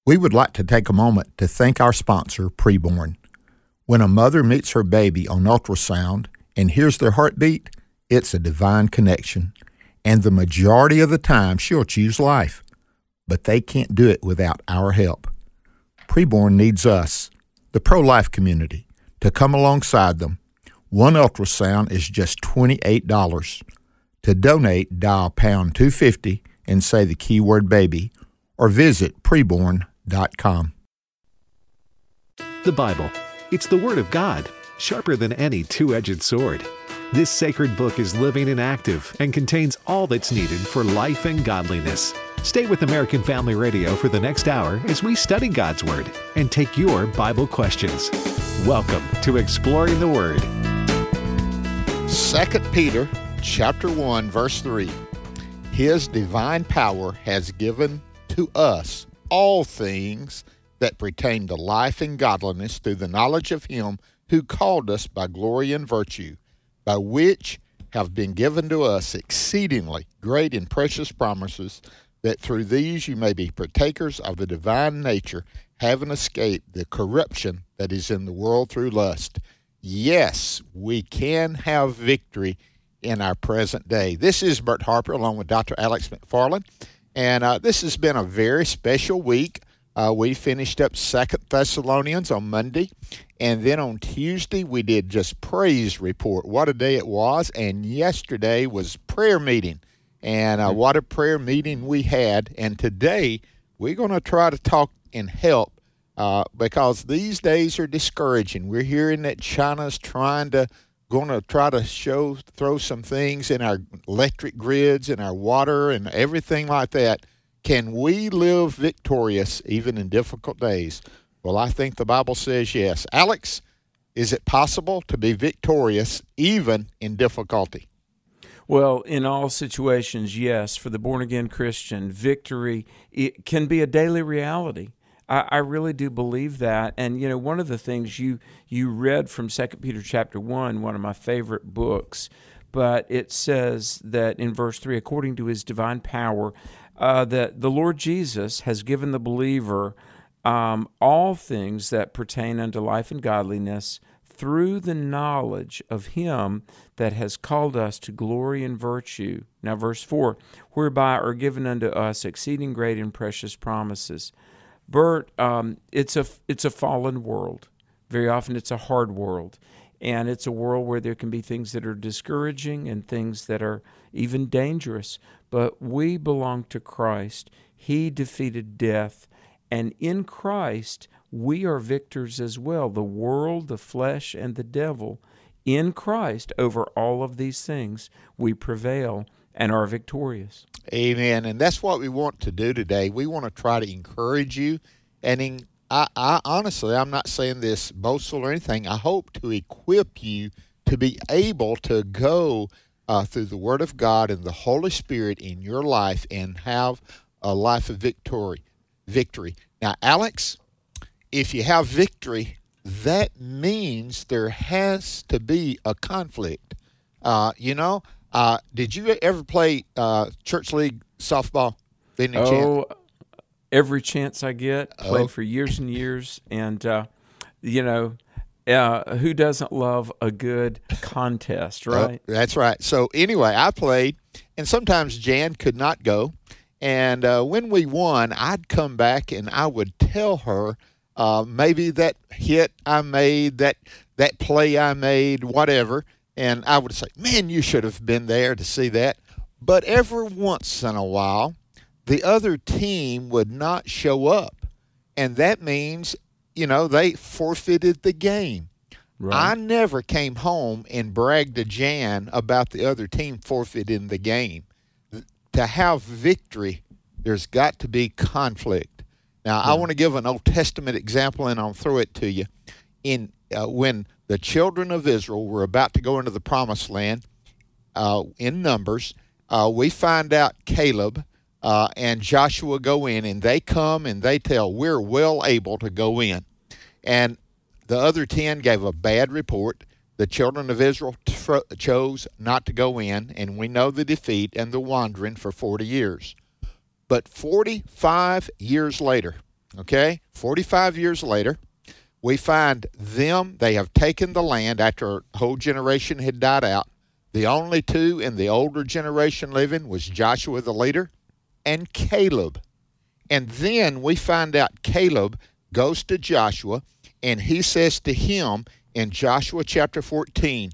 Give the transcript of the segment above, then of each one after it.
We would like to take a moment to thank our sponsor, Preborn. When a mother meets her baby on ultrasound and hears their heartbeat, it's a divine connection. And the majority of the time, she'll choose life. But they can't do it without our help. Preborn needs us, the pro-life community, to come alongside them. One ultrasound is just $28. To donate, dial pound 250 and say the keyword baby, or visit preborn.com. The Bible. It's the Word of God, sharper than any two-edged sword. This sacred book is living and active and contains all that's needed for life and godliness. Stay with American Family Radio for the next hour as we study God's Word and take your Bible questions. Welcome to Exploring the Word. 2 Peter chapter 1, verse 3. His divine power has given to us all things that pertain to life and godliness through the knowledge of Him who called us by glory and virtue, by which have been given to us exceedingly great and precious promises, that through these you may be partakers of the divine nature, having escaped the corruption that is in the world through lust. Yes, we can have victory in our present day. This is Bert Harper along with Dr. Alex McFarland, and this has been a very special week. We finished up 2 Thessalonians on Monday, and then on Tuesday we did just praise report. What a day it was, and yesterday was prayer meeting, and what a prayer meeting we had. And today we're going to try to talk and help because these days are discouraging. We're hearing that China's going to try to throw some things in our electric grids and our water and everything like that. Can we live victorious even in difficult days? Well, I think the Bible says yes. Alex, is it possible to be victorious even in difficulty? Well, in all situations, yes. For the born-again Christian, victory it can be a daily reality. I really do believe that. And, you know, one of the things you read from 2 Peter chapter 1, one of my favorite books, but it says that in verse 3, according to His divine power, that the Lord Jesus has given the believer all things that pertain unto life and godliness through the knowledge of Him that has called us to glory and virtue. Now, verse 4, whereby are given unto us exceeding great and precious promises. Bert, it's a fallen world. Very often it's a hard world. And it's a world where there can be things that are discouraging and things that are even dangerous. But we belong to Christ. He defeated death. And in Christ, we are victors as well. The world, the flesh, and the devil. In Christ, over all of these things, we prevail and are victorious. Amen. And that's what we want to do today. We want to try to encourage you. And I honestly, I'm not saying this boastful or anything. I hope to equip you to be able to go through the Word of God and the Holy Spirit in your life and have a life of victory. Now, Alex, if you have victory, that means there has to be a conflict. Did you ever play church league softball? Every chance I get. Played for years and years. And, who doesn't love a good contest, right? That's right. So anyway, I played, and sometimes Jan could not go. And when we won, I'd come back and I would tell her maybe that hit I made, that play I made, whatever. And I would say, man, you should have been there to see that. But every once in a while, the other team would not show up. And that means, they forfeited the game. Right. I never came home and bragged to Jan about the other team forfeiting the game. To have victory, there's got to be conflict. Now, I want to give an Old Testament example, and I'll throw it to you. When the children of Israel were about to go into the Promised Land, in Numbers, we find out Caleb and Joshua go in, and they come and they tell, we're well able to go in. And the other 10 gave a bad report. The children of Israel chose not to go in, and we know the defeat and the wandering for 40 years. But 45 years later, Okay? 45 years later, we find them, they have taken the land after a whole generation had died out. The only two in the older generation living was Joshua the leader and Caleb. And then we find out Caleb goes to Joshua, and he says to him in Joshua chapter 14,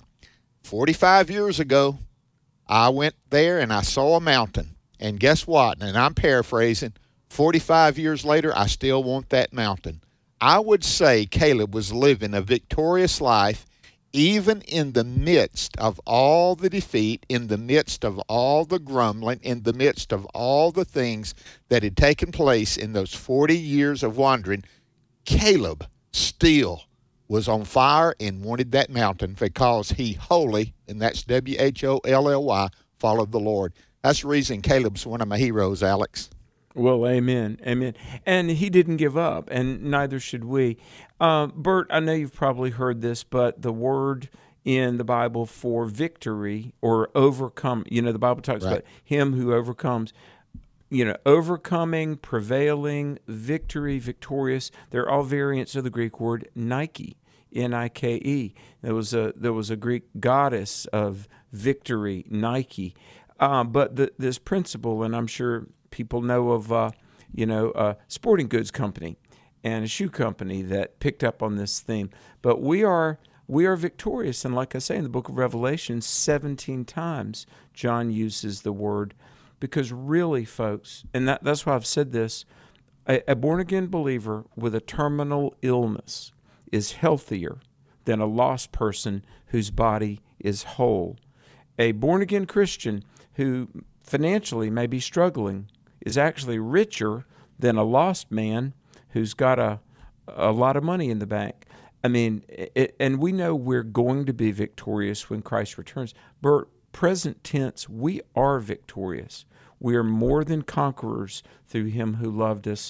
45 years ago, I went there and I saw a mountain. And guess what? And I'm paraphrasing, 45 years later, I still want that mountain. I would say Caleb was living a victorious life even in the midst of all the defeat, in the midst of all the grumbling, in the midst of all the things that had taken place in those 40 years of wandering. Caleb still was on fire and wanted that mountain because he wholly, and that's W-H-O-L-L-Y, followed the Lord. That's the reason Caleb's one of my heroes, Alex. Well, amen, amen. And he didn't give up, and neither should we. Bert, I know you've probably heard this, but the word in the Bible for victory or overcome, the Bible talks about him who overcomes, overcoming, prevailing, victory, victorious. They're all variants of the Greek word Nike, Nike. There was a Greek goddess of victory, Nike. But this principle, and I'm sure people know of, a sporting goods company and a shoe company that picked up on this theme. But we are victorious, and like I say in the book of Revelation, 17 times John uses the word, because really, folks, and that's why I've said this, a born-again believer with a terminal illness is healthier than a lost person whose body is whole. A born-again Christian who financially may be struggling is actually richer than a lost man who's got a lot of money in the bank. I mean, and we know we're going to be victorious when Christ returns. Bert, present tense, we are victorious. We are more than conquerors through him who loved us.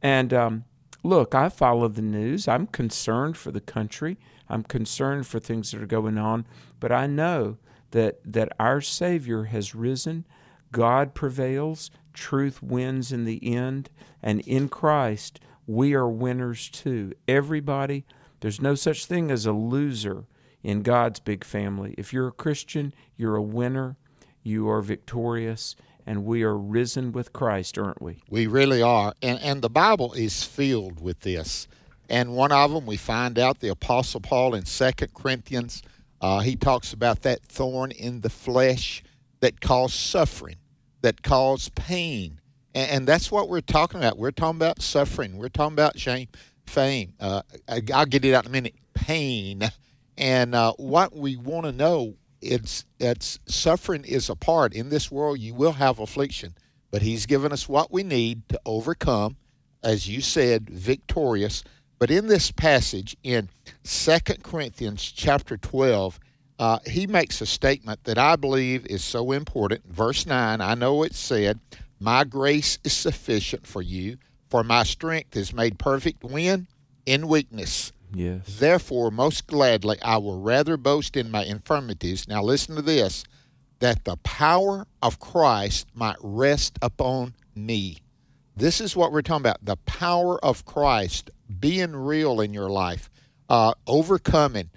And look, I follow the news. I'm concerned for the country. I'm concerned for things that are going on. But I know that our Savior has risen. God prevails. Truth wins in the end. And in Christ, we are winners too. Everybody, there's no such thing as a loser in God's big family. If you're a Christian, you're a winner. You are victorious. And we are risen with Christ, aren't we? We really are. And the Bible is filled with this. And one of them, we find out the Apostle Paul in 2 Corinthians, he talks about that thorn in the flesh that caused suffering, that caused pain. And that's what we're talking about. We're talking about suffering. We're talking about shame, fame. I'll get it out in a minute. Pain. And what we want to know, it's suffering is a part. In this world, you will have affliction. But he's given us what we need to overcome, as you said, victorious. But in this passage in 2 Corinthians chapter 12, he makes a statement that I believe is so important. Verse 9, I know it said, my grace is sufficient for you, for my strength is made perfect when? In weakness. Yes. Therefore, most gladly, I will rather boast in my infirmities. Now listen to this, that the power of Christ might rest upon me. This is what we're talking about, the power of Christ being real in your life, overcoming,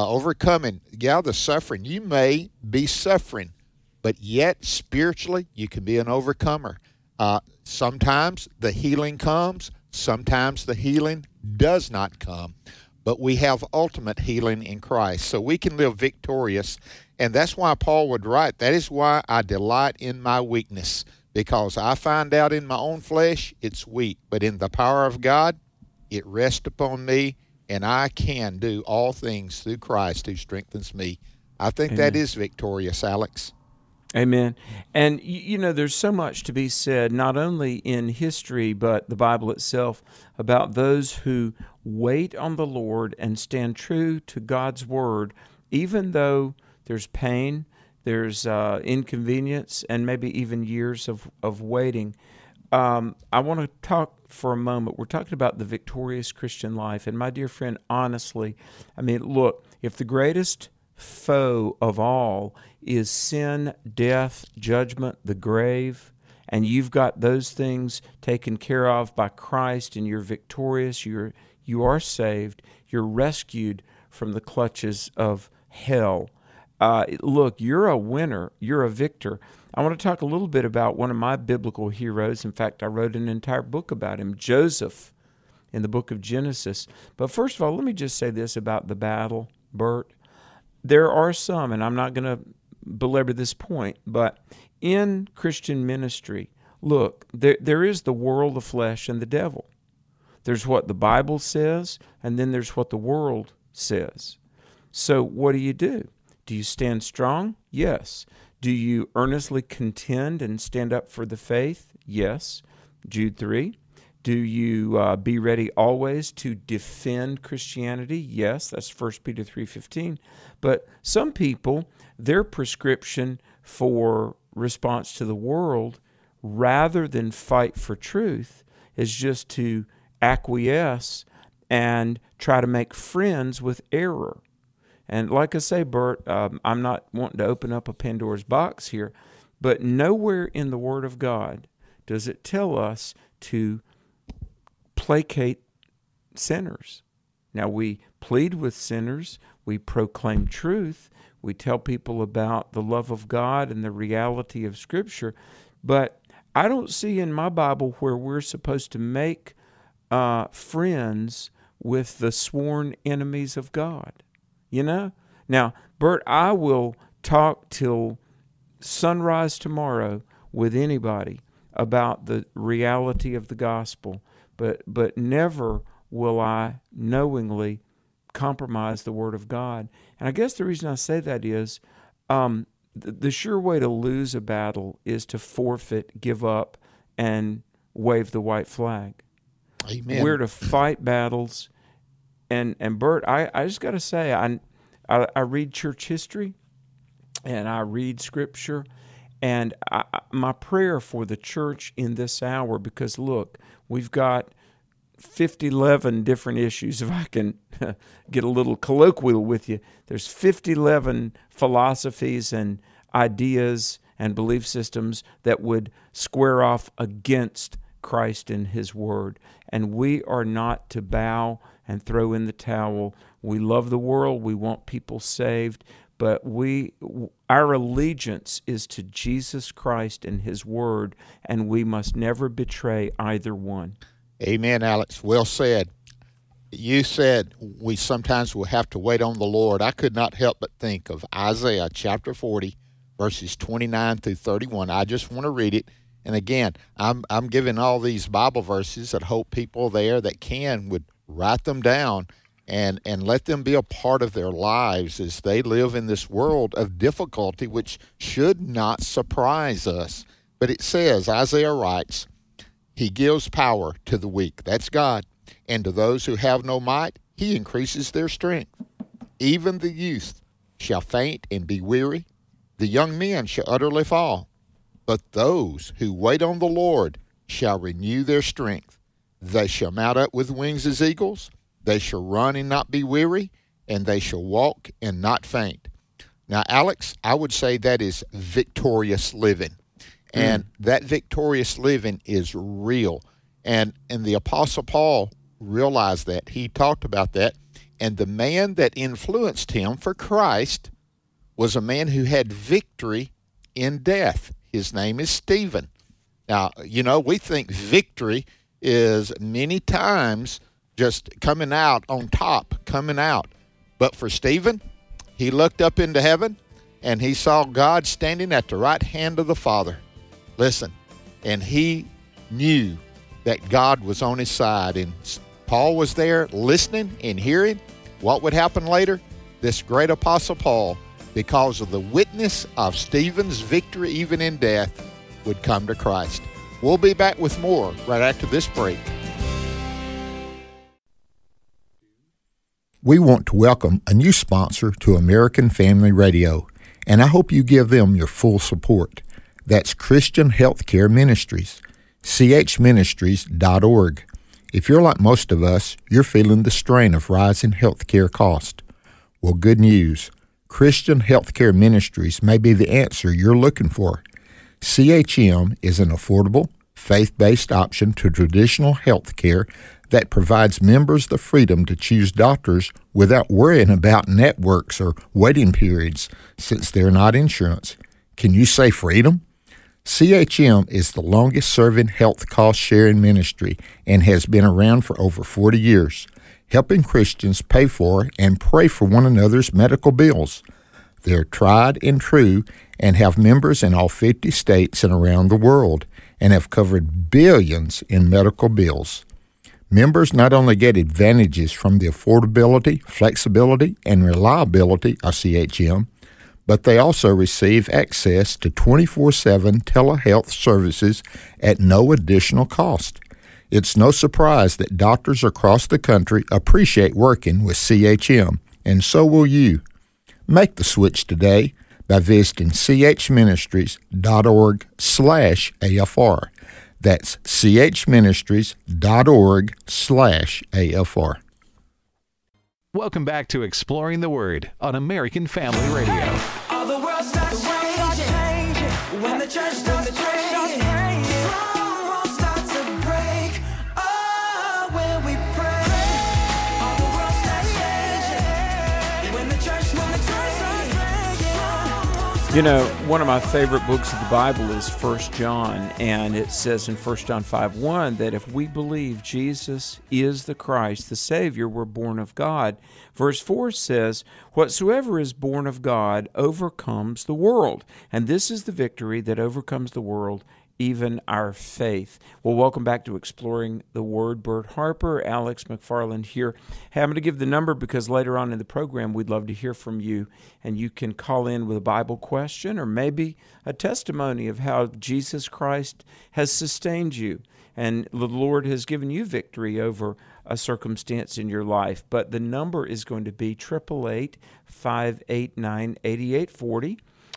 the suffering. You may be suffering, but yet spiritually you can be an overcomer. Sometimes the healing comes, sometimes the healing does not come, but we have ultimate healing in Christ, so we can live victorious. And that's why Paul would write, that is why I delight in my weakness, because I find out in my own flesh it's weak, but in the power of God, it rests upon me, and I can do all things through Christ who strengthens me. I think Amen. That is victorious, Alex. Amen. And, there's so much to be said, not only in history, but the Bible itself, about those who wait on the Lord and stand true to God's word, even though there's pain, there's inconvenience, and maybe even years of waiting. I want to talk for a moment. We're talking about the victorious Christian life. And my dear friend, honestly, look, if the greatest foe of all is sin, death, judgment, the grave, and you've got those things taken care of by Christ, and you're victorious, you are saved, you're rescued from the clutches of hell. Look, you're a winner. You're a victor. I want to talk a little bit about one of my biblical heroes. In fact, I wrote an entire book about him, Joseph, in the book of Genesis. But first of all, let me just say this about the battle, Bert. There are some, and I'm not going to belabor this point, but in Christian ministry, look, there is the world, the flesh, and the devil. There's what the Bible says, and then there's what the world says. So what do? Do you stand strong? Yes. Do you earnestly contend and stand up for the faith? Yes. Jude 3. Do you be ready always to defend Christianity? Yes, that's 1 Peter 3:15. But some people, their prescription for response to the world, rather than fight for truth, is just to acquiesce and try to make friends with error. And like I say, Bert, I'm not wanting to open up a Pandora's box here, but nowhere in the Word of God does it tell us to placate sinners. Now, we plead with sinners, we proclaim truth, we tell people about the love of God and the reality of Scripture, but I don't see in my Bible where we're supposed to make friends with the sworn enemies of God. You know? Now, Bert, I will talk till sunrise tomorrow with anybody about the reality of the gospel, but never will I knowingly compromise the Word of God. And I guess the reason I say that is the sure way to lose a battle is to forfeit, give up, and wave the white flag. Amen. We're to fight battles. And Bert, I just got to say, I read church history and I read Scripture, and my prayer for the church in this hour, because look, we've got 11 different issues. If I can get a little colloquial with you, there's 11 philosophies and ideas and belief systems that would square off against Christ and His Word. And we are not to bow and throw in the towel. We love the world. We want people saved. But our allegiance is to Jesus Christ and His Word, and we must never betray either one. Amen, Alex. Well said. You said we sometimes will have to wait on the Lord. I could not help but think of Isaiah chapter 40, verses 29 through 31. I just want to read it. And again, I'm giving all these Bible verses that hope people there that would write them down and let them be a part of their lives as they live in this world of difficulty, which should not surprise us. But it says, Isaiah writes, He gives power to the weak, that's God, and to those who have no might, He increases their strength. Even the youth shall faint and be weary, the young men shall utterly fall. But those who wait on the Lord shall renew their strength. They shall mount up with wings as eagles. They shall run and not be weary, and they shall walk and not faint. Now, Alex, I would say that is victorious living. And that victorious living is real. And the Apostle Paul realized that. He talked about that. And the man that influenced him for Christ was a man who had victory in death. His name is Stephen. Now, we think victory is many times just coming out on top, coming out. But for Stephen, he looked up into heaven and he saw God standing at the right hand of the Father. Listen, and he knew that God was on his side. And Paul was there listening and hearing what would happen later. This great Apostle Paul, because of the witness of Stephen's victory even in death, would come to Christ. We'll be back with more right after this break. We want to welcome a new sponsor to American Family Radio, and I hope you give them your full support. That's Christian Healthcare Ministries, chministries.org. If you're like most of us, you're feeling the strain of rising healthcare costs. Well, good news. Christian Healthcare Ministries may be the answer you're looking for. CHM is an affordable, faith-based option to traditional health care that provides members the freedom to choose doctors without worrying about networks or waiting periods since they're not insurance. Can you say freedom? CHM is the longest-serving health cost-sharing ministry and has been around for over 40 years, helping Christians pay for and pray for one another's medical bills. They're tried and true and have members in all 50 states and around the world and have covered billions in medical bills. Members not only get advantages from the affordability, flexibility, and reliability of CHM, but they also receive access to 24/7 telehealth services at no additional cost. It's no surprise that doctors across the country appreciate working with CHM, and so will you. Make the switch today by visiting chministries.org/AFR. That's chministries.org/AFR. Welcome back to Exploring the Word on American Family Radio. All the world starts changing when the church starts praying. Strongholds start to break. Oh, when we pray. All the world starts changing when the church starts praying. You know, one of my favorite books of the Bible is 1 John, and it says in 1 John 5:1 that if we believe Jesus is the Christ, the Savior, we're born of God. Verse 4 says, whatsoever is born of God overcomes the world, and this is the victory that overcomes the world, even our faith. Well, welcome back to Exploring the Word. Bert Harper, Alex McFarland here. Hey, I'm going to give the number because later on in the program we'd love to hear from you, and you can call in with a Bible question or maybe a testimony of how Jesus Christ has sustained you and the Lord has given you victory over a circumstance in your life. But the number is going to be 888-589-8840,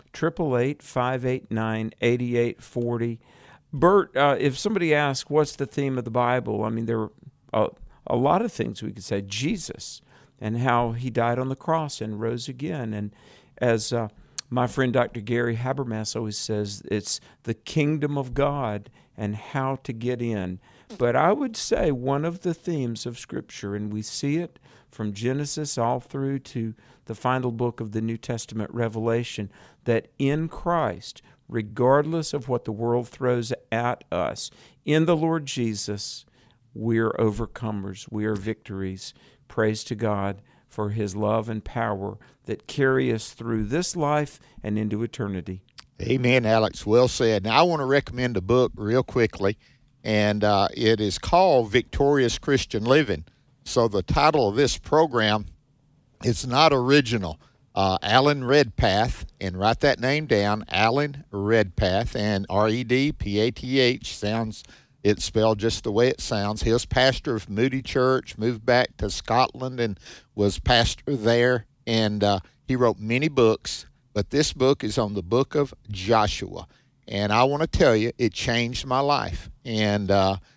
888-589-8840. Bert, if somebody asks, what's the theme of the Bible? I mean, there are a lot of things we could say. Jesus and how he died on the cross and rose again. And as my friend Dr. Gary Habermas always says, it's the kingdom of God and how to get in. But I would say one of the themes of Scripture, and we see it from Genesis all through to the final book of the New Testament, Revelation, that in Christ, regardless of what the world throws at us, in the Lord Jesus, we're overcomers, we are victories. Praise to God for his love and power that carry us through this life and into eternity. Amen, Alex. Well said. Now, I want to recommend a book real quickly, and it is called Victorious Christian Living. So the title of this program is not original. Alan Redpath, and write that name down, Alan Redpath, and R-E-D-P-A-T-H, it's spelled just the way it sounds. He was pastor of Moody Church, moved back to Scotland and was pastor there, and he wrote many books, but this book is on the book of Joshua. And I want to tell you, it changed my life. And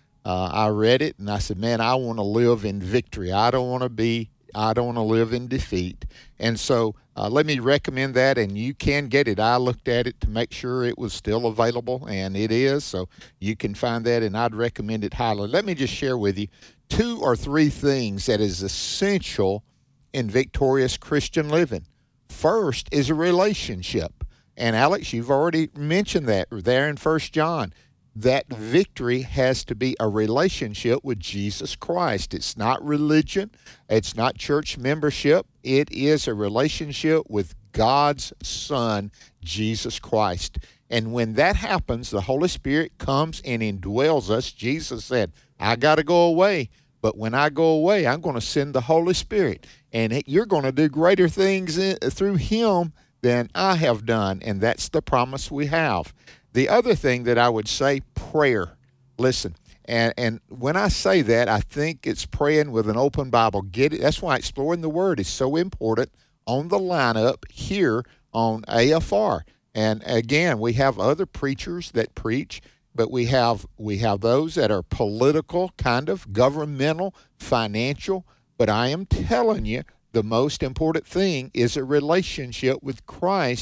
I read it, and I said, man, I want to live in victory. I don't want to live in defeat. And so let me recommend that, and you can get it. I looked at it to make sure it was still available, and it is. So you can find that, and I'd recommend it highly. Let me just share with you 2 or 3 things that is essential in victorious Christian living. First is a relationship. And Alex, you've already mentioned that there in 1 John. That victory has to be a relationship with Jesus Christ. It's not religion. It's not church membership. It is a relationship with God's Son, Jesus Christ. And when that happens, the Holy Spirit comes and indwells us. Jesus said, I got to go away. But when I go away, I'm going to send the Holy Spirit. And you're going to do greater things through him than I have done. And that's the promise we have. The other thing that I would say, prayer. Listen, and when I say that, I think it's praying with an open Bible. Get it? That's why Exploring the Word is so important on the lineup here on AFR. And again, we have other preachers that preach, but we have those that are political, kind of governmental, financial. But I am telling you, the most important thing is a relationship with Christ.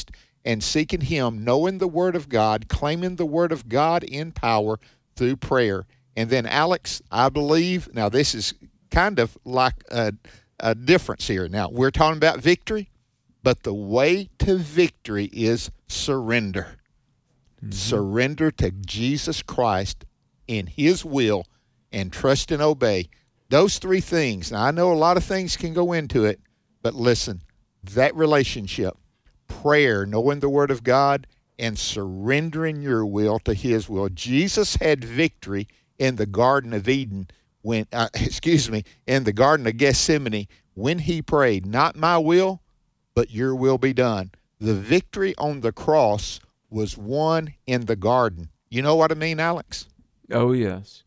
and seeking Him, knowing the Word of God, claiming the Word of God in power through prayer. And then, Alex, I believe, now this is kind of like a difference here. Now, we're talking about victory, but the way to victory is surrender. Mm-hmm. Surrender to Jesus Christ in His will and trust and obey. Those three things. Now, I know a lot of things can go into it, but listen, that relationship, prayer, knowing the Word of God, and surrendering your will to His will. Jesus had victory in the Garden of Eden when, in the Garden of Gethsemane when He prayed, not my will, but your will be done. The victory on the cross was won in the garden. You know what I mean, Alex? Oh, yes.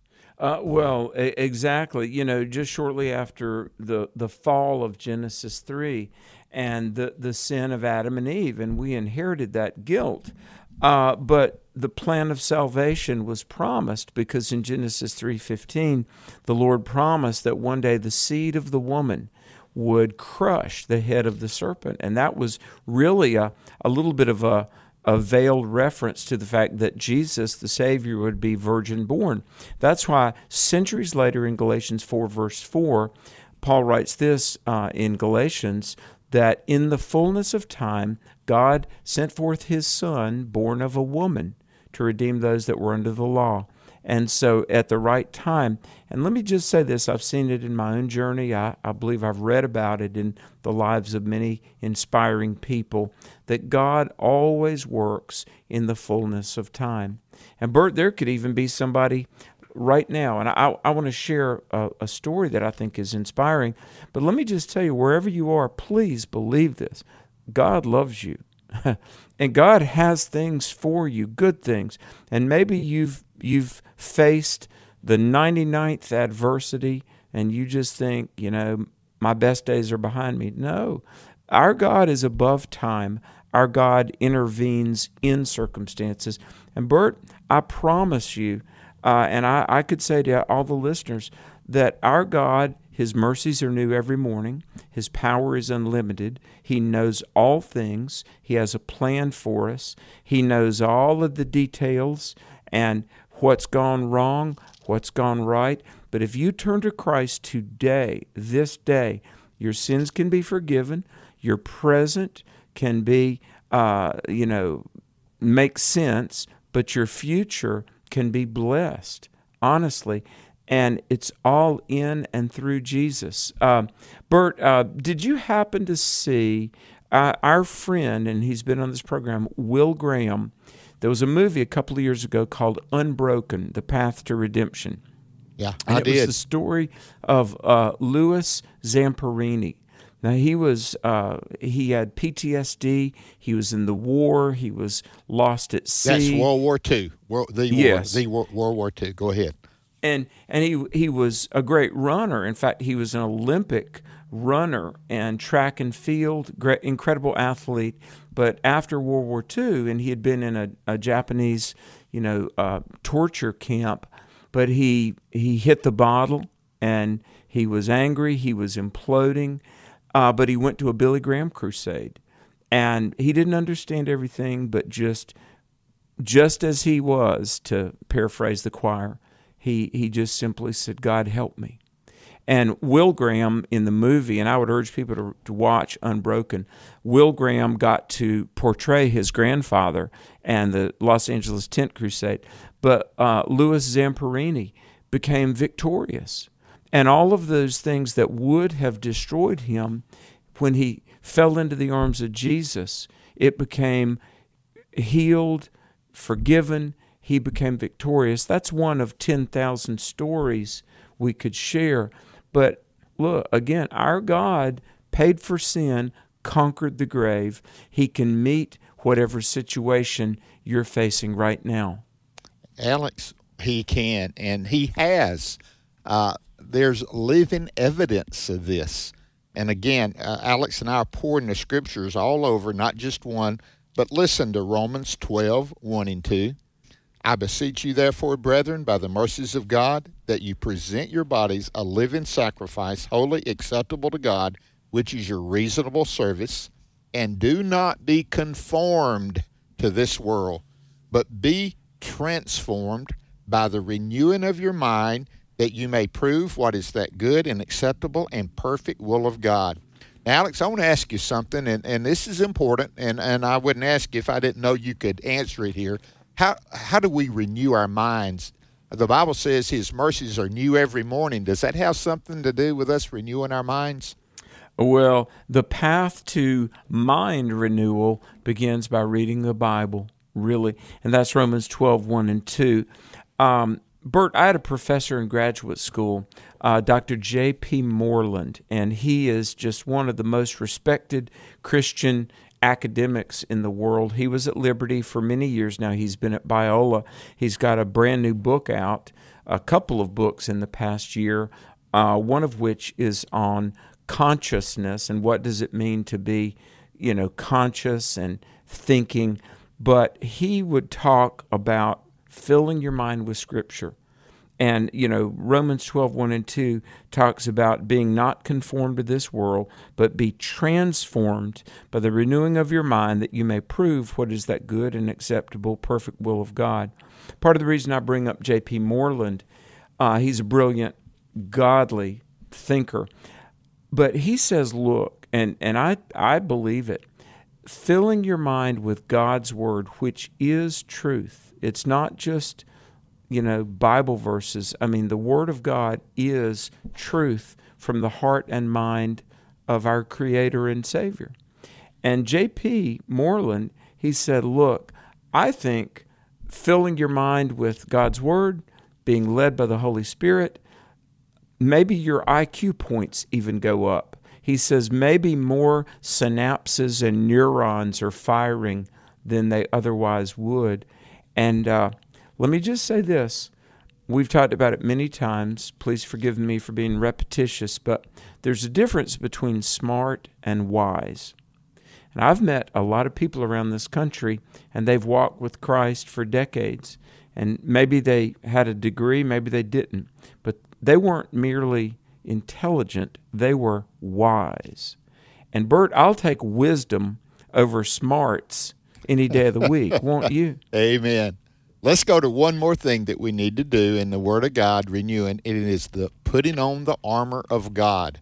Exactly. Just shortly after the fall of Genesis 3 and the sin of Adam and Eve, and we inherited that guilt. But the plan of salvation was promised, because in Genesis 3:15, the Lord promised that one day the seed of the woman would crush the head of the serpent. And that was really a little bit of a veiled reference to the fact that Jesus, the Savior, would be virgin born. That's why centuries later in Galatians 4, verse 4, Paul writes this in Galatians, that in the fullness of time, God sent forth His Son, born of a woman, to redeem those that were under the law. And so at the right time, and let me just say this, I've seen it in my own journey. I believe I've read about it in the lives of many inspiring people, that God always works in the fullness of time. And Bert, there could even be somebody right now, and I want to share a story that I think is inspiring, but let me just tell you, wherever you are, please believe this. God loves you. And God has things for you, good things. And maybe you've faced the 99th adversity and you just think, my best days are behind me. No, our God is above time. Our God intervenes in circumstances. And Bert, I promise you, and I could say to all the listeners, that our God, His mercies are new every morning. His power is unlimited. He knows all things. He has a plan for us. He knows all of the details and what's gone wrong, what's gone right. But if you turn to Christ today, this day, your sins can be forgiven. Your present can be, make sense, but your future can be blessed, honestly. And it's all in and through Jesus. Bert, did you happen to see our friend, and he's been on this program, Will Graham? There was a movie a couple of years ago called Unbroken, The Path to Redemption. Yeah, I did. It was the story of Louis Zamperini. Now, he had PTSD. He was in the war. He was lost at sea. That's World War II. World War II. Go ahead. And he was a great runner. In fact, he was an Olympic runner and track and field, great, incredible athlete. But after World War II, and he had been in a Japanese, torture camp, but he hit the bottle and he was angry. He was imploding, but he went to a Billy Graham crusade, and he didn't understand everything, but just as he was, to paraphrase the choir, he just simply said, "God, help me." And Will Graham in the movie, and I would urge people to watch Unbroken, Will Graham got to portray his grandfather and the Los Angeles Tent Crusade, but Louis Zamperini became victorious. And all of those things that would have destroyed him, when he fell into the arms of Jesus, it became healed, forgiven. He became victorious. That's one of 10,000 stories we could share. But look, again, our God paid for sin, conquered the grave. He can meet whatever situation you're facing right now. Alex, He can, and He has. There's living evidence of this. And again, Alex and I are pouring the scriptures all over, not just one, but listen to Romans 12, 1 and 2. I beseech you, therefore, brethren, by the mercies of God, that you present your bodies a living sacrifice, wholly acceptable to God, which is your reasonable service. And do not be conformed to this world, but be transformed by the renewing of your mind, that you may prove what is that good and acceptable and perfect will of God. Now, Alex, I want to ask you something, and this is important, and I wouldn't ask you if I didn't know you could answer it here. How do we renew our minds? The Bible says His mercies are new every morning. Does that have something to do with us renewing our minds? Well, the path to mind renewal begins by reading the Bible, really, and that's Romans 12, 1 and 2. Bert, I had a professor in graduate school, Dr. J.P. Moreland, and he is just one of the most respected Christian academics in the world. He was at Liberty for many years now. He's been at Biola. He's got a brand new book out, a couple of books in the past year, one of which is on consciousness and what does it mean to be, conscious and thinking. But he would talk about filling your mind with Scripture. And, Romans 12, 1 and 2 talks about being not conformed to this world, but be transformed by the renewing of your mind, that you may prove what is that good and acceptable, perfect will of God. Part of the reason I bring up J.P. Moreland, he's a brilliant, godly thinker. But he says, look, and I believe it, filling your mind with God's Word, which is truth. It's not just, Bible verses. I mean, the Word of God is truth from the heart and mind of our Creator and Savior. And J.P. Moreland, he said, look, I think filling your mind with God's Word, being led by the Holy Spirit, maybe your IQ points even go up. He says maybe more synapses and neurons are firing than they otherwise would. And let me just say this. We've talked about it many times. Please forgive me for being repetitious, but there's a difference between smart and wise. And I've met a lot of people around this country, and they've walked with Christ for decades. And maybe they had a degree, maybe they didn't. But they weren't merely intelligent, they were wise. And Bert, I'll take wisdom over smarts any day of the week, won't you? Amen. Let's go to one more thing that we need to do in the Word of God, renewing. It is the putting on the armor of God.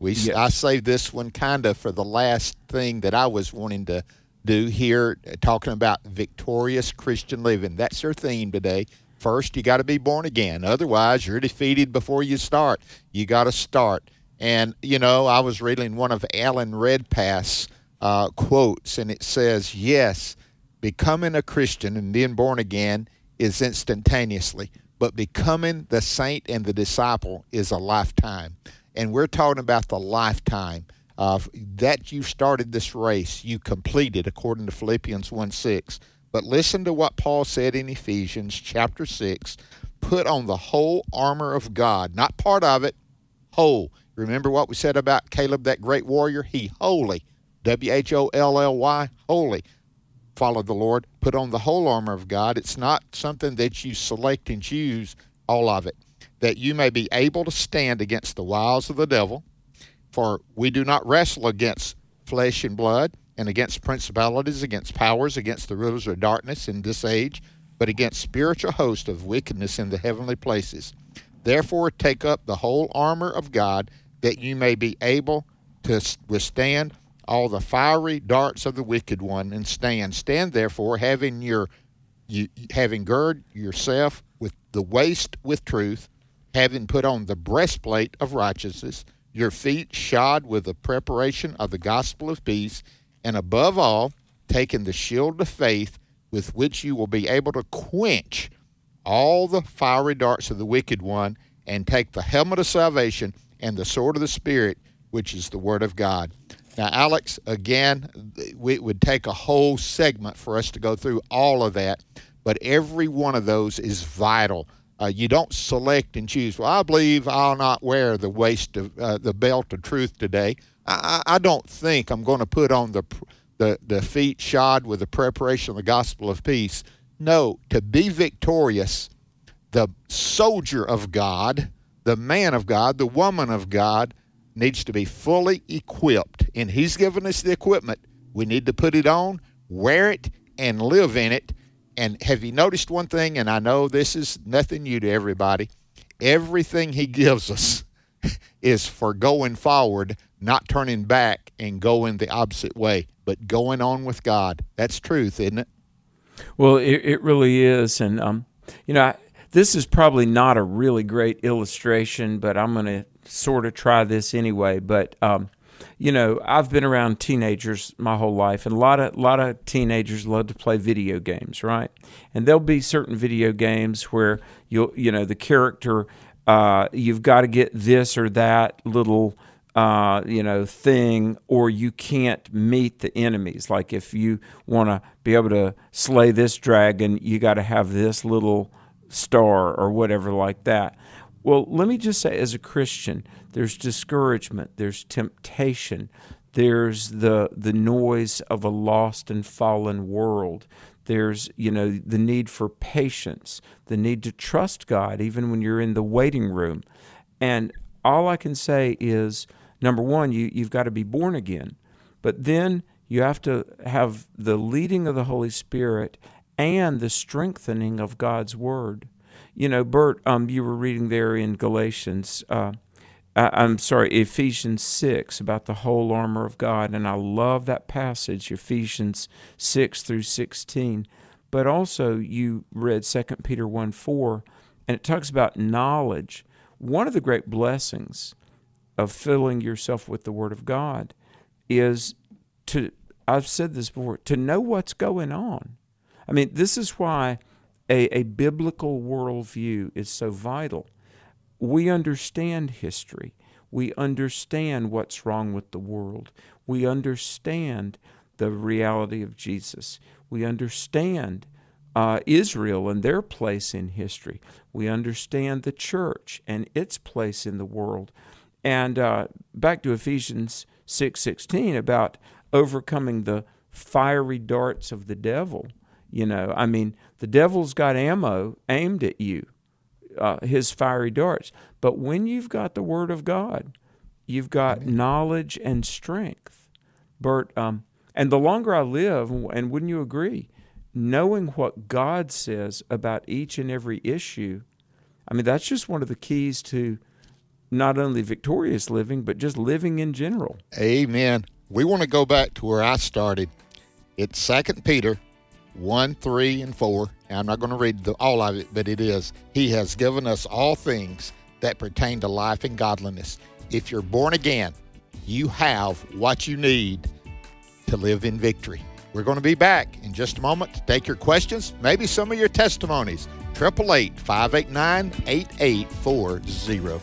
I saved this one kind of for the last thing that I was wanting to do here, talking about victorious Christian living. That's our theme today. First, you got to be born again. Otherwise, you're defeated before you start. You got to start. And, I was reading one of Alan Redpath's quotes, and it says, yes, becoming a Christian and being born again is instantaneously, but becoming the saint and the disciple is a lifetime. And we're talking about the lifetime that you started this race, you completed, according to Philippians 1:6. But listen to what Paul said in Ephesians chapter 6. Put on the whole armor of God, not part of it, whole. Remember what we said about Caleb, that great warrior? He holy, W-H-O-L-L-Y, holy. Follow the Lord. Put on the whole armor of God. It's not something that you select and choose all of it, that you may be able to stand against the wiles of the devil. For we do not wrestle against flesh and blood, and against principalities, against powers, against the rulers of darkness in this age, but against spiritual hosts of wickedness in the heavenly places. Therefore take up the whole armor of God, that you may be able to withstand all the fiery darts of the wicked one, and stand. Stand therefore, having girded yourself with the waist with truth, having put on the breastplate of righteousness, your feet shod with the preparation of the gospel of peace, and above all, taking the shield of faith, with which you will be able to quench all the fiery darts of the wicked one, and take the helmet of salvation and the sword of the Spirit, which is the Word of God. Now, Alex, again, it would take a whole segment for us to go through all of that, but every one of those is vital. You don't select and choose. Well, I believe I'll not wear the the belt of truth today. I don't think I'm going to put on the feet shod with the preparation of the gospel of peace. No, to be victorious, the soldier of God, the man of God, the woman of God needs to be fully equipped. And He's given us the equipment, We need to put it on, wear it, and live in it. And have you noticed one thing? And I know this is nothing new to everybody. Everything he gives us is for going forward, not turning back and going the opposite way, but going on with God. That's truth, isn't it? Well, it really is. And, this is probably not a really great illustration, but I'm going to sort of try this anyway. But, I've been around teenagers my whole life, and a lot of teenagers love to play video games, right? And there'll be certain video games where the character, you've got to get this or that little thing, or you can't meet the enemies. Like if you want to be able to slay this dragon, you got to have this little star or whatever like that. Well, let me just say, as a Christian, there's discouragement, there's temptation, there's the noise of a lost and fallen world. There's, the need for patience, the need to trust God, even when you're in the waiting room. And all I can say is, number one, you've got to be born again. But then you have to have the leading of the Holy Spirit and the strengthening of God's Word. Bert, you were reading there in Ephesians 6 about the whole armor of God, and I love that passage, Ephesians 6 through 16. But also you read 2 Peter 1:4, and it talks about knowledge. One of the great blessings of filling yourself with the Word of God is I've said this before, to know what's going on. I mean, this is why a biblical worldview is so vital. We understand history. We understand what's wrong with the world. We understand the reality of Jesus. We understand Israel and their place in history. We understand the church and its place in the world. And back to Ephesians 6:16 about overcoming the fiery darts of the devil. The devil's got ammo aimed at you, his fiery darts. But when you've got the Word of God, you've got knowledge and strength. Bert, and the longer I live, and wouldn't you agree, knowing what God says about each and every issue, that's just one of the keys to not only victorious living, but just living in general. Amen. We want to go back to where I started. It's 2 Peter 1, 3, and 4. I'm not going to read all of it, but it is, He has given us all things that pertain to life and godliness. If you're born again, you have what you need to live in victory. We're going to be back in just a moment to take your questions, maybe some of your testimonies. 888-589-8840.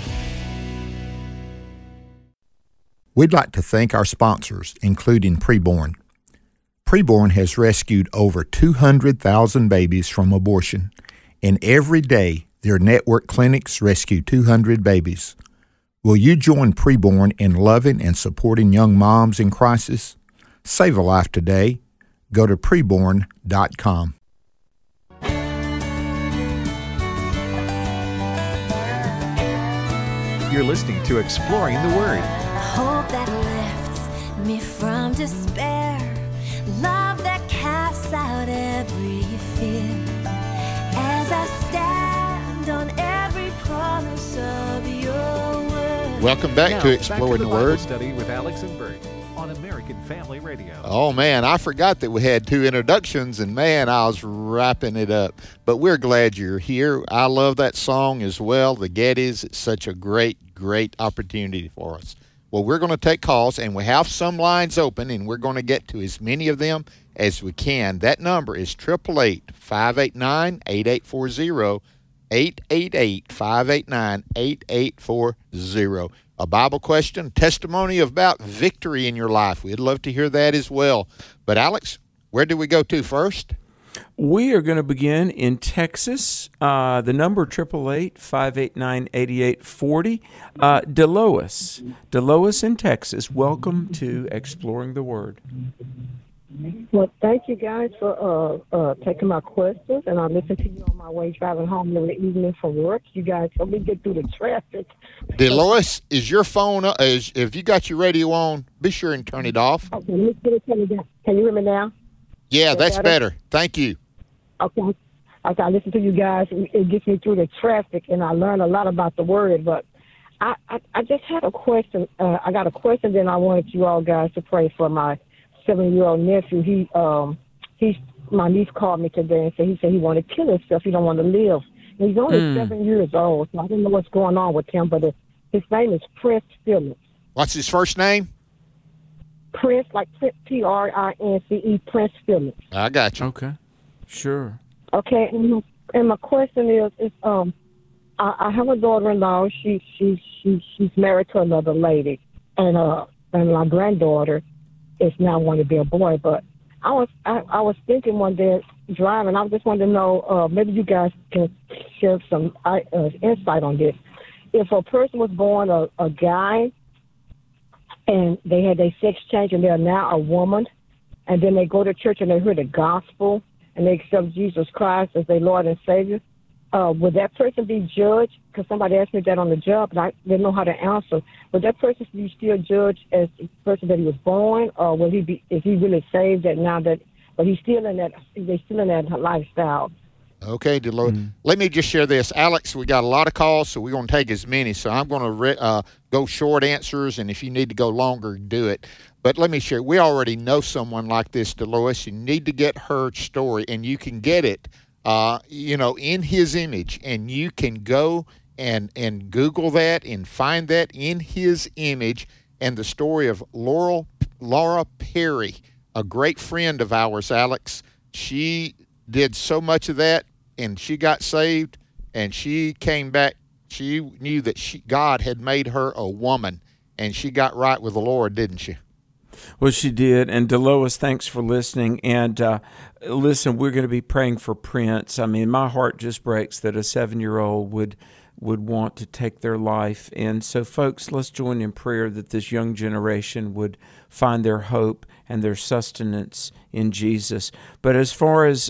We'd like to thank our sponsors, including Preborn. Preborn has rescued over 200,000 babies from abortion, and every day their network clinics rescue 200 babies. Will you join Preborn in loving and supporting young moms in crisis? Save a life today. Go to preborn.com. You're listening to Exploring the Word. Hope that lifts me from despair. Love that casts out every fear. As I stand on every promise of your word. Welcome back to Exploring the Word. Study with Alex and Bert on American Family Radio. Oh, man, I forgot that we had two introductions, and, man, I was wrapping it up. But we're glad you're here. I love that song as well, the Gettys. It's such a great, great opportunity for us. Well, we're going to take calls, and we have some lines open, and we're going to get to as many of them as we can. That number is 888-589-8840, 888-589-8840. A Bible question, testimony about victory in your life. We'd love to hear that as well. But, Alex, where do we go to first? We are going to begin in Texas. The number 888-589-8840. Delois in Texas. Welcome to Exploring the Word. Well, thank you guys for taking my questions, and I listen to you on my way driving home in the evening from work. You guys help me get through the traffic. Delois, is your phone, if you got your radio on, be sure and turn it off. Okay, let me put it down. Can you hear me now? Yeah, Is that that's better? better. Thank you. Okay. Okay, I listen to you guys. It gets me through the traffic, and I learn a lot about the word. But I just had a question. I got a question, then I wanted you all guys to pray for my 7-year-old nephew. My niece called me today and said he wanted to kill himself. He don't want to live. And he's only 7 years old, so I don't know what's going on with him. But his name is Prince Phillips. What's his first name? Prince, like Prince, Prince Phillips. I got you. Okay. Sure. Okay, and my question is I have a daughter-in-law. She's married to another lady, and my granddaughter is now wanting to be a boy. But I was thinking one day driving. I just wanted to know maybe you guys can share some insight on this. If a person was born a guy and they had their sex change and they're now a woman, and then they go to church and they hear the gospel and they accept Jesus Christ as their Lord and Savior, would that person be judged? Because somebody asked me that on the job, and I didn't know how to answer. Would that person be still judged as the person that he was born, or will he be? Is he really saved that now that? But he's still in that. They're still in that lifestyle. Okay, Delois. Let me just share this. Alex, we got a lot of calls, so we're going to take as many. So I'm going to go short answers, and if you need to go longer, do it. But let me share. We already know someone like this, Delois. You need to get her story, and you can get it, in his image. And you can go and Google that and find that in his image and the story of Laura Perry, a great friend of ours, Alex. She did so much of that, and she got saved, and she came back. She knew that God had made her a woman, and she got right with the Lord, didn't she? Well, she did. And Delois, thanks for listening. And listen, we're going to be praying for Prince. I mean, my heart just breaks that a 7-year-old would want to take their life. And so, folks, let's join in prayer that this young generation would find their hope and their sustenance in Jesus. But as far as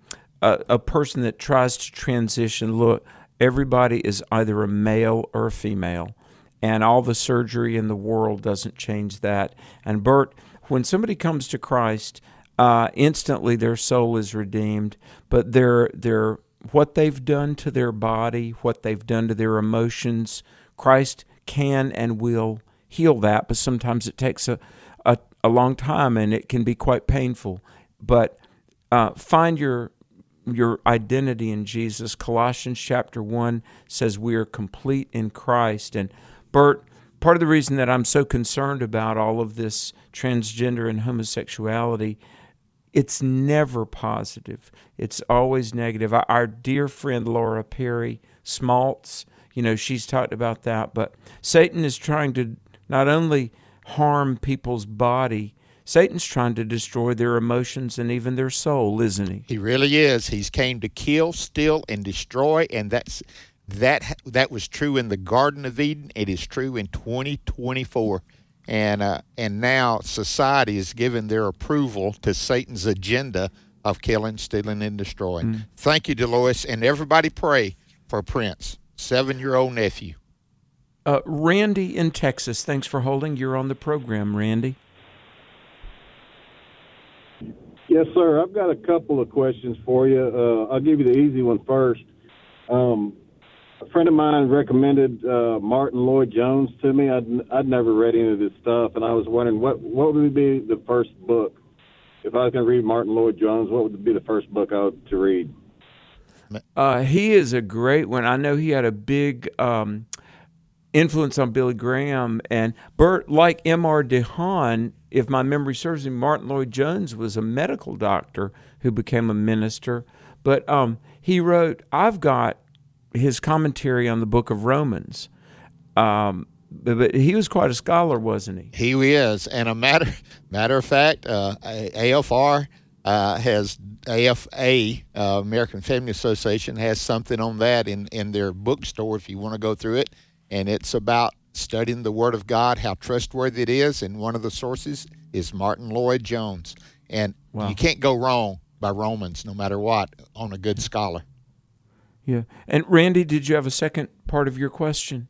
a person that tries to transition, look, everybody is either a male or a female. And all the surgery in the world doesn't change that. And Bert, when somebody comes to Christ, instantly their soul is redeemed. But their what they've done to their body, what they've done to their emotions, Christ can and will heal that. But sometimes it takes a long time, and it can be quite painful. But find your identity in Jesus. Colossians chapter 1 says we are complete in Christ. And Bert, part of the reason that I'm so concerned about all of this transgender and homosexuality, it's never positive. It's always negative. Our dear friend Laura Perry Smaltz, she's talked about that. But Satan is trying to not only harm people's body, Satan's trying to destroy their emotions and even their soul, isn't he? He really is. He's came to kill, steal, and destroy, and that was true in the Garden of Eden. It is true in 2024. And now society has given their approval to Satan's agenda of killing, stealing, and destroying. Thank you, Delois, and everybody pray for Prince, 7-year-old nephew. Randy in Texas, thanks for holding. You're on the program, Randy. Yes, sir. I've got a couple of questions for you. I'll give you the easy one first. A friend of mine recommended Martin Lloyd-Jones to me. I'd never read any of his stuff, and I was wondering what would be the first book. If I was going to read Martin Lloyd-Jones, what would be the first book I ought to read? He is a great one. I know he had a big influence on Billy Graham. And Bert, like M.R. DeHaan, if my memory serves me, Martin Lloyd-Jones was a medical doctor who became a minister. But he wrote, I've got his commentary on the book of Romans. But he was quite a scholar, wasn't he? He is. And a matter of fact, AFR has AFA, American Family Association, has something on that in their bookstore if you want to go through it. And it's about studying the Word of God, how trustworthy it is. And one of the sources is Martin Lloyd-Jones. And Wow. you can't go wrong by Romans, no matter what, on a good scholar. Yeah. And Randy, did you have a second part of your question?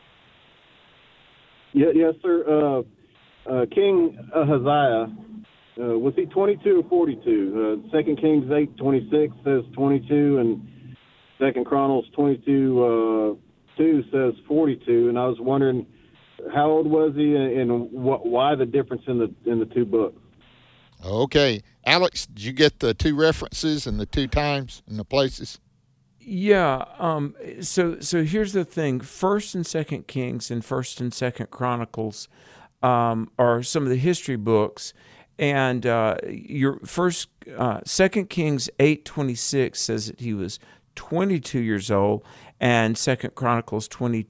Yes, sir. King Ahaziah, was he 22 or 42? 2 Kings 8:26 says 22, and 2 Chronicles 22:2 says 42. And I was wondering, how old was he, and why the difference in the two books? Okay. Alex, did you get the two references and the two times and the places? Yeah. So here's the thing: First and Second Kings and First and Second Chronicles are some of the history books, and your Second Kings 8:26 says that he was 22 years old, and Second Chronicles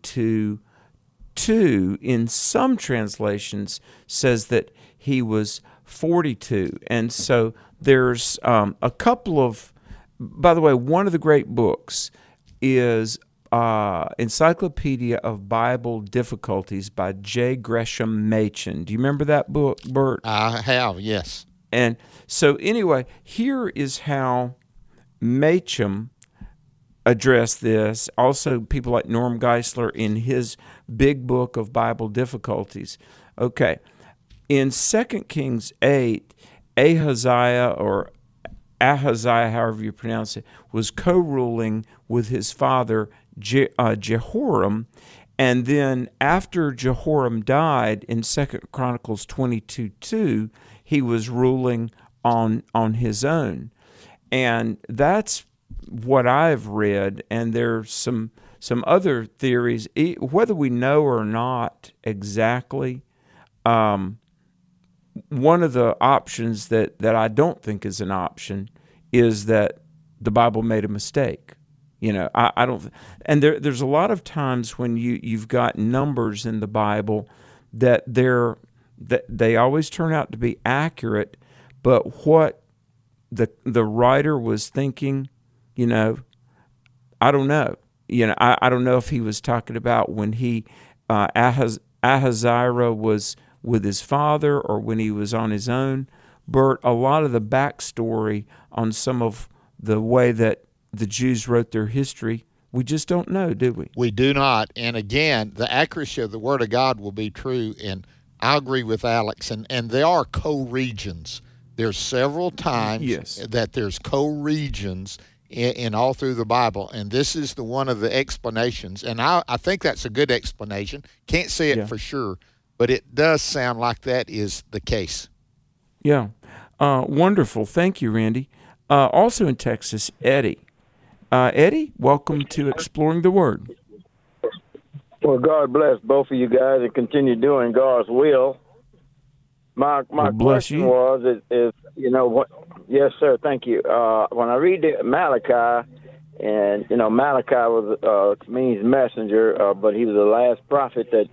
22:2 in some translations says that he was 42, and so there's a couple of. By the way, one of the great books is Encyclopedia of Bible Difficulties by J. Gresham Machen. Do you remember that book, Bert? I have, yes. And so anyway, here is how Machen addressed this. Also, people like Norm Geisler in his big book of Bible Difficulties. Okay, in 2 Kings 8, Ahaziah, however you pronounce it, was co-ruling with his father Jehoram, and then after Jehoram died in 2 Chronicles 22:2, he was ruling on his own. And that's what I've read, and there's some other theories, whether we know or not exactly. One of the options that I don't think is an option is that the Bible made a mistake. I don't. And there's a lot of times when you've got numbers in the Bible that they always turn out to be accurate, but what the writer was thinking, I don't know. I don't know if he was talking about when Ahaziah was with his father or when he was on his own. Bert, a lot of the backstory on some of the way that the Jews wrote their history, we just don't know, do we? We do not. And again, the accuracy of the Word of God will be true. And I agree with Alex. And there are co-regions. There's several times that there's co-regions in all through the Bible. And this is one of the explanations. And I think that's a good explanation. Can't say it for sure, but it does sound like that is the case. Yeah. Wonderful. Thank you, Randy. Also in Texas, Eddie. Eddie, welcome to Exploring the Word. Well, God bless both of you guys and continue doing God's will. My question was, yes, sir, thank you. When I read Malachi, and, Malachi means messenger, but he was the last prophet that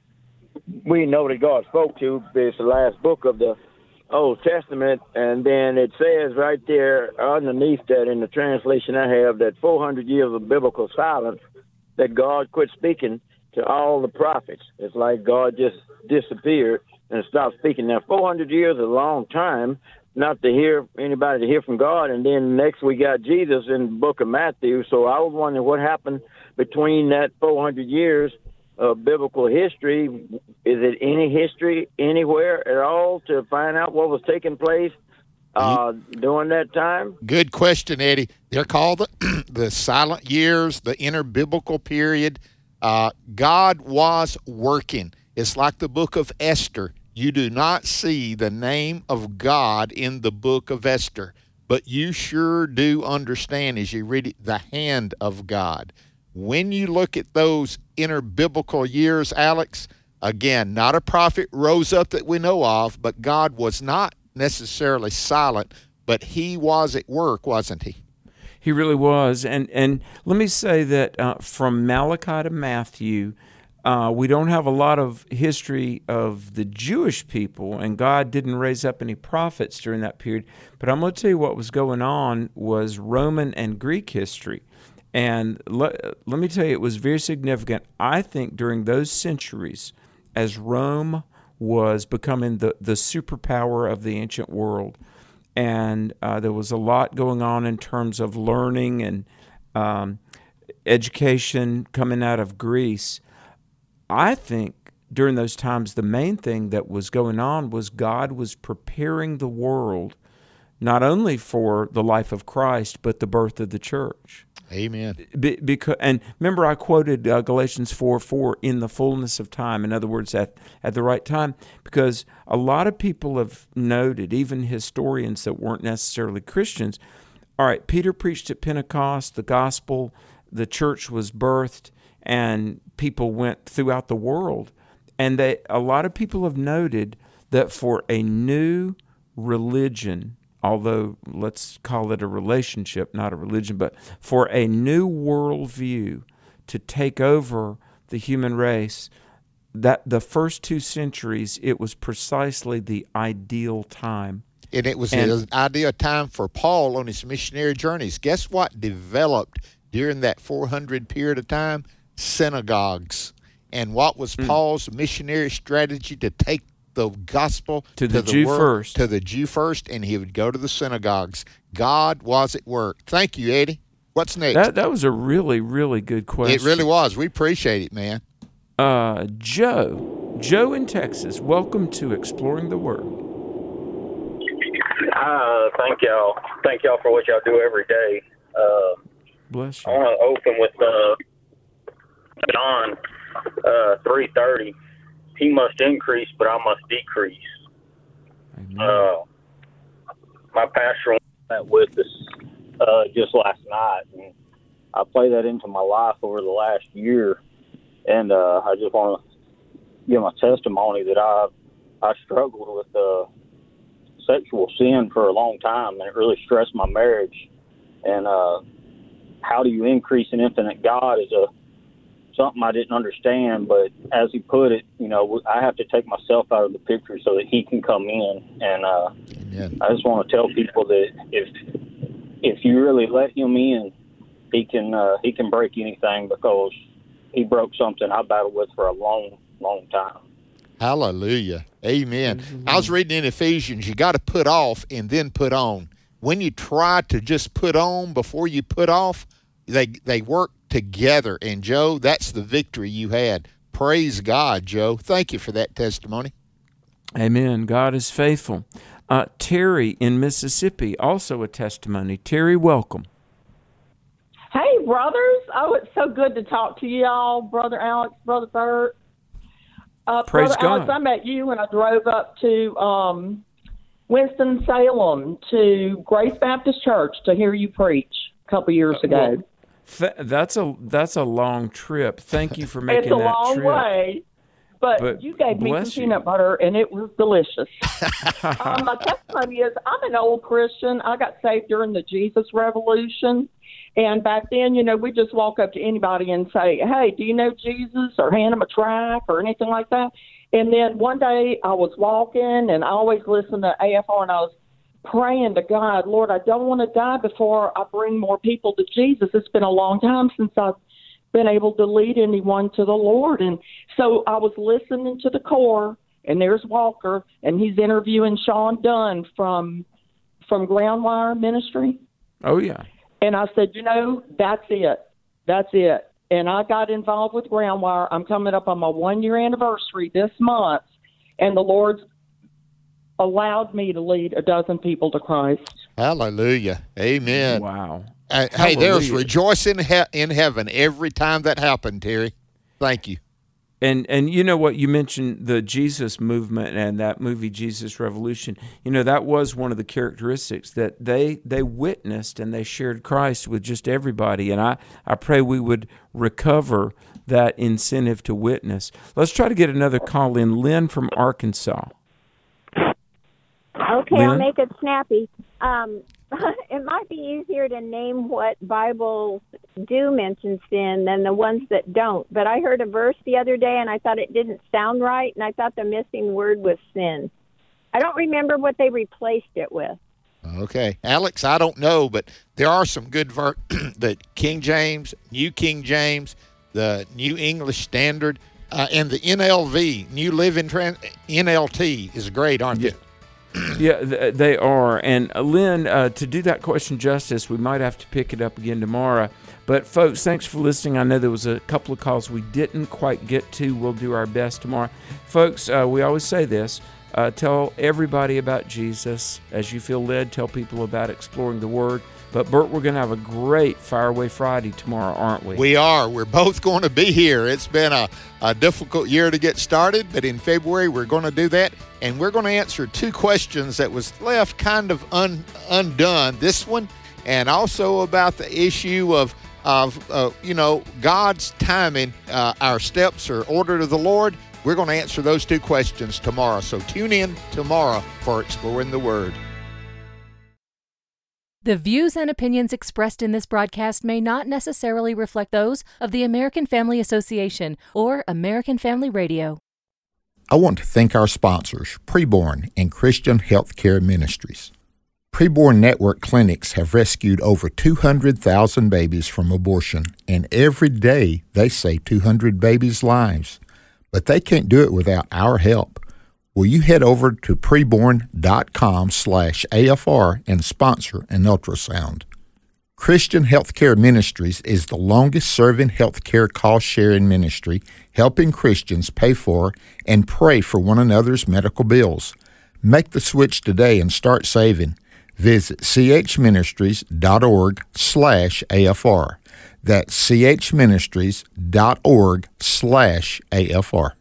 we know that God spoke to. It's the last book of the Old Testament, and then it says right there underneath that in the translation I have that 400 years of biblical silence, that God quit speaking to all the prophets. It's like God just disappeared and stopped speaking. Now, 400 years is a long time not to hear anybody to hear from God, and then next we got Jesus in the book of Matthew. So I was wondering what happened between that 400 years of biblical history. Is it any history anywhere at all to find out what was taking place during that time? Good question, Eddie. They're called the silent years, the interbiblical period. God was working. It's like the book of Esther. You do not see the name of God in the book of Esther, but you sure do understand as you read it, the hand of God. When you look at those interbiblical years, Alex, again, not a prophet rose up that we know of, but God was not necessarily silent, but he was at work, wasn't he? He really was. And let me say that from Malachi to Matthew, we don't have a lot of history of the Jewish people, and God didn't raise up any prophets during that period. But I'm going to tell you what was going on was Roman and Greek history. And let me tell you, it was very significant, I think, during those centuries as Rome was becoming the superpower of the ancient world. and there was a lot going on in terms of learning and education coming out of Greece. I think during those times, the main thing that was going on was God was preparing the world not only for the life of Christ, but the birth of the church. Amen. Because, and remember, I quoted Galatians 4:4, in the fullness of time. In other words, at the right time, because a lot of people have noted, even historians that weren't necessarily Christians, all right, Peter preached at Pentecost, the gospel, the church was birthed, and people went throughout the world. And a lot of people have noted that for a new religion, although let's call it a relationship, not a religion, but for a new worldview to take over the human race, that the first 2 centuries, it was precisely the ideal time. And it was the ideal time for Paul on his missionary journeys. Guess what developed during that 400 period of time? Synagogues. And what was Paul's missionary strategy? To take the gospel to the Jew world, first. To the Jew first, and he would go to the synagogues. God was at work. Thank you, Eddie. What's next? That was a really, really good question. It really was. We appreciate it, man. Joe in Texas, welcome to Exploring the Word. Thank y'all. Thank y'all for what y'all do every day. Bless you. I want to open with John 3:30. He must increase, but I must decrease. My pastor met with us just last night, and I play that into my life over the last year. And I just want to give my testimony that I struggled with sexual sin for a long time, and it really stressed my marriage. And how do you increase an infinite God is something I didn't understand, but as he put it, I have to take myself out of the picture so that he can come in. And I just want to tell people that if you really let him in, he can break anything, because he broke something I battled with for a long, long time. Hallelujah. Amen. I was reading in Ephesians, you got to put off and then put on. When you try to just put on before you put off, they work together. And Joe, that's the victory you had. Praise God, Joe. Thank you for that testimony. Amen. God is faithful. Terry in Mississippi, also a testimony. Terry, welcome. Hey, brothers. Oh, it's so good to talk to you all, Brother Alex, Brother Bert. Praise Brother God. Alex, I met you when I drove up to Winston-Salem to Grace Baptist Church to hear you preach a couple years ago. That's a long trip. Thank you for making it's a that long trip. way, but you gave me some peanut butter, and it was delicious. My testimony is I'm an old Christian. I got saved during the Jesus Revolution. And back then, we just walk up to anybody and say, hey, do you know Jesus, or hand them a tract or anything like that. And then one day I was walking, and I always listen to AFR, and I was praying to God, Lord, I don't want to die before I bring more people to Jesus. It's been a long time since I've been able to lead anyone to the Lord. And so I was listening to the core, and there's Walker, and he's interviewing Sean Dunn from Groundwire Ministry. Oh, yeah. And I said, that's it. That's it. And I got involved with Groundwire. I'm coming up on my 1-year anniversary this month, and the Lord's allowed me to lead a dozen people to Christ. Hallelujah. Amen. Wow. Hey, there's rejoicing in heaven every time that happened, Terry. Thank you. And you know what, you mentioned the Jesus movement and that movie Jesus Revolution. That was one of the characteristics, that they witnessed and they shared Christ with just everybody. And I pray we would recover that incentive to witness. Let's try to get another call in. Lynn from Arkansas. Okay, Lynn? I'll make it snappy. It might be easier to name what Bibles do mention sin than the ones that don't. But I heard a verse the other day, and I thought it didn't sound right, and I thought the missing word was sin. I don't remember what they replaced it with. Okay. Alex, I don't know, but there are some good the King James, New King James, the New English Standard, and the NLV, New Living NLT is great, aren't they? Yeah, they are. And Lynn, to do that question justice, we might have to pick it up again tomorrow. But folks, thanks for listening. I know there was a couple of calls we didn't quite get to. We'll do our best tomorrow. Folks, we always say this. Tell everybody about Jesus. As you feel led, tell people about exploring the Word. But, Bert, we're going to have a great Fireaway Friday tomorrow, aren't we? We are. We're both going to be here. It's been a difficult year to get started, but in February we're going to do that, and we're going to answer two questions that was left kind of undone. This one, and also about the issue of God's timing, our steps are ordered of the Lord. We're going to answer those two questions tomorrow. So tune in tomorrow for Exploring the Word. The views and opinions expressed in this broadcast may not necessarily reflect those of the American Family Association or American Family Radio. I want to thank our sponsors, Preborn and Christian Healthcare Ministries. Preborn Network clinics have rescued over 200,000 babies from abortion, and every day they save 200 babies' lives. But they can't do it without our help. Will you head over to preborn.com/AFR and sponsor an ultrasound? Christian Healthcare Ministries is the longest-serving healthcare cost-sharing ministry, helping Christians pay for and pray for one another's medical bills. Make the switch today and start saving. Visit chministries.org/AFR. That's chministries.org/AFR.